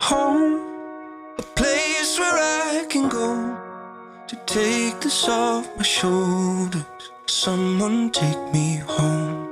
Home, a place where I can go to take this off my shoulders. Someone take me home.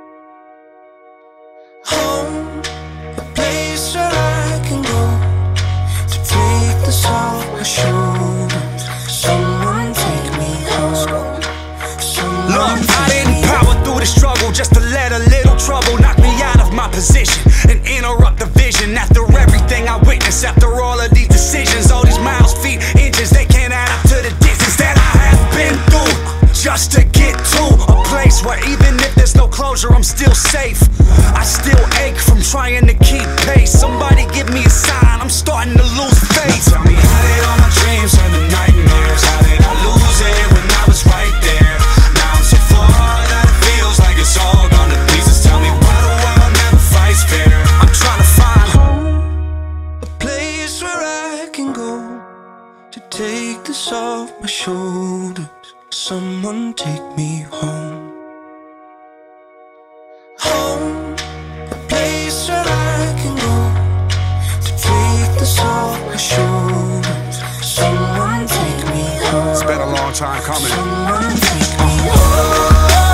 Home, a place where I can go to take this off my shoulders. Someone take me home. Look, I didn't power through the struggle just to let a little trouble knock me out of my position and interrupt the vision. After everything I witnessed, after all of these decisions, all these miles, feet, inches, they can't add up to the distance that I have been through just to get to a place where even if there's no closure, I'm still safe. I still ache from trying to keep pace. Somebody give me a sign, I'm starting to lose faith. Tell me, how did all my dreams turn to nightmares? How did I lose it when I was right there? Now I'm so far that it feels like it's all gone to pieces. Tell me, why the world never fights fair? I'm trying to find home, a place where I can go to take this off my shoulders. Someone take me home. Home, a place where I can go to take this off my shoulders. Someone take me home. It's been a long time coming. Someone take me home.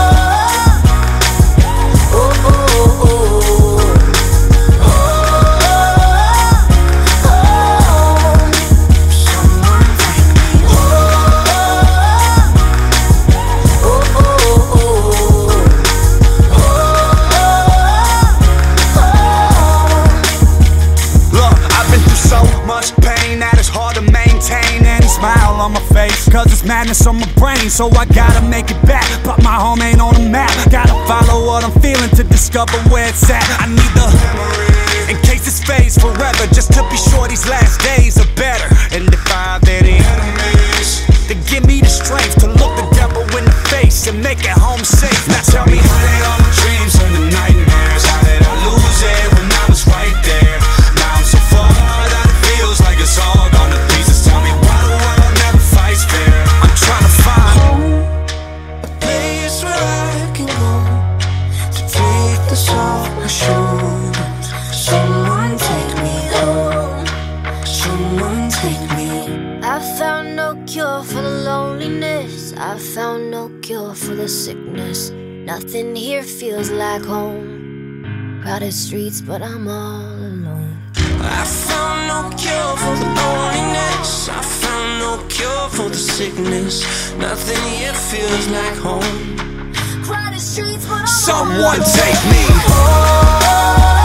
Smile on my face, cause it's madness on my brain. So I gotta make it back, but my home ain't on the map. Gotta follow what I'm feeling to discover where it's at. I need the memory, in case this fades forever, just to be sure these last days are better. And if I have any enemies, then give me the strength to look the devil in the face and make it home safe. Now tell me, how did all my dreams turn to nightmares? How did I lose it when I was right there? Now I'm so far that it feels like it's all gone to pieces. Tell me, why the world never fights fair? I'm trying to find home, a place where I can go to take this off my shoulders. Someone take me home. Someone take me. I found no cure for the loneliness. I found no cure for the sickness. Nothing here feels like home. Crowded streets, but I'm all alone. I found no cure for the loneliness. I found no cure for the sickness. Nothing here feels like home. Crowded streets, but I'm someone all alone. take me home.